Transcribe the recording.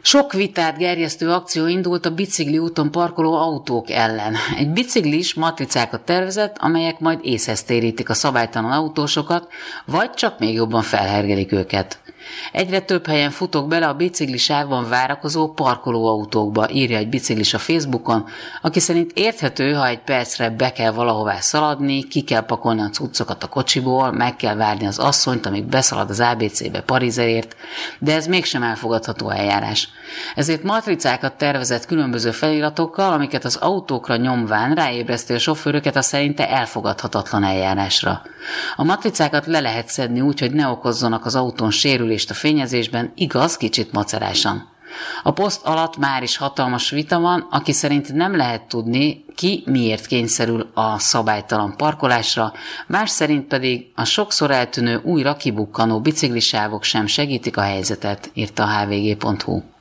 Sok vitát gerjesztő akció indult a bicikli úton parkoló autók ellen. Egy biciklis matricákat tervezett, amelyek majd észhez térítik a szabálytalan autósokat, vagy csak még jobban felhergelik őket. Egyre több helyen futok bele a biciklisávban várakozó parkolóautókba, írja egy biciklis a Facebookon, aki szerint érthető, ha egy percre be kell valahová szaladni, ki kell pakolni a cuccokat a kocsiból, meg kell várni az asszonyt, amíg beszalad az ABC-be Parizerért, de ez mégsem elfogadható eljárás. Ezért matricákat tervezett különböző feliratokkal, amiket az autókra nyomván ráébreszti a sofőröket a szerinte elfogadhatatlan eljárásra. A matricákat le lehet szedni úgy, hogy ne okozzanak az autón sérülést a fényezésben, igaz, kicsit macerásan. A poszt alatt már is hatalmas vita van, aki szerint nem lehet tudni, ki miért kényszerül a szabálytalan parkolásra, más szerint pedig a sokszor eltűnő újra kibukkanó biciklisávok sem segítik a helyzetet, írta a hvg.hu.